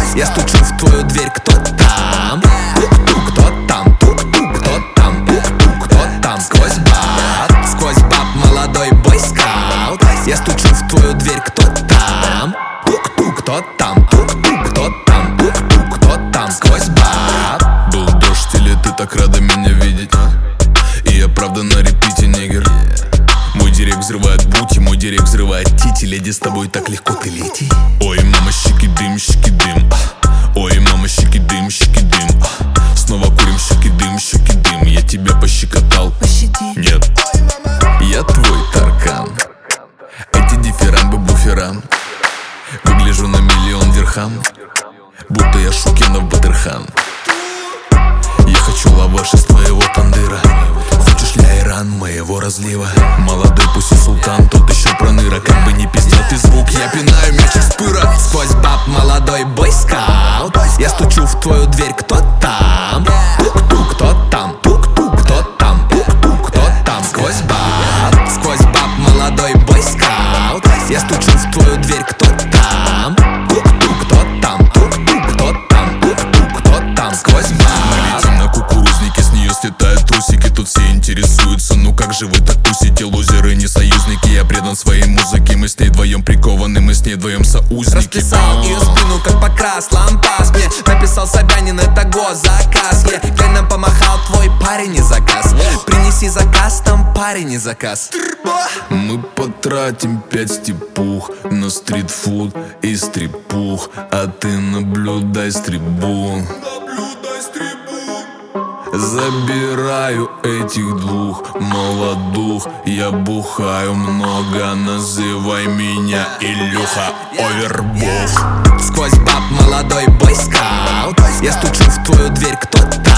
Я стучу в твою дверь, кто там? Тук-тук, кто там? Тук-тук, кто там? Тук-тук, кто там? Сквозь баб, молодой бойскаут. Я стучу в твою дверь, кто там? Тук-тук, кто там? Тук-тук, кто там? Тук-тук, кто там? Сквозь баб. Был дождь или ты так рада меня видеть? И я правда на репите, нигер. Мой директ взрывает бути, мой директ взрывает тити. Леди, с тобой так легко ты лети. Ой, мама, щики-дым, щики-дым. Ой, мама, щики-дым, щики-дым. Снова курим щики-дым, щики-дым. Я тебя пощекотал. Нет, я твой таркан. Эти дифирамбы буферам. Выгляжу на миллион дирхам, будто я Шукинов Батырхан. Я хочу лаваш из твоего тандыра. Хочешь ли айран моего разлива? Молодой пусть и султан, тот еще проныра. Как бы не пиздатый звук, я пинаю мяч из пыра. Сквозь баб, молодой бойскаут. Я стучу в твою дверь, кто там? Тук-тук, кто там? Тук-тук, кто там? Тук-тук, кто там? Сквозь баб, молодой бойскаут. Я стучу в твою дверь, кто там? Тук-тук, кто там? Тук-тук, кто там? Тук-тук, кто там? Сквозь баб. Мы летим на кукурузнике, с нее слетают трусики. Тут все интересуются, ну как же вы так тусите? Лузеры, не союзники, я предан своей музыке. Мы с ней вдвоем прикованы, мы с ней вдвоем соузники. Расписал ее спину, как покрас лампас. Мне написал Собянин, это госзаказ. Глянь, нам помахал твой парень и заказ. Принеси заказ, там парень и заказ. Мы потратим 5 степух на стритфуд и стрипух. А ты наблюдай с трибун. Забираю этих двух молодух. Я бухаю много, называй меня Илюха Овербух. Сквозь баб, молодой бойскаут. Я стучу в твою дверь, кто там?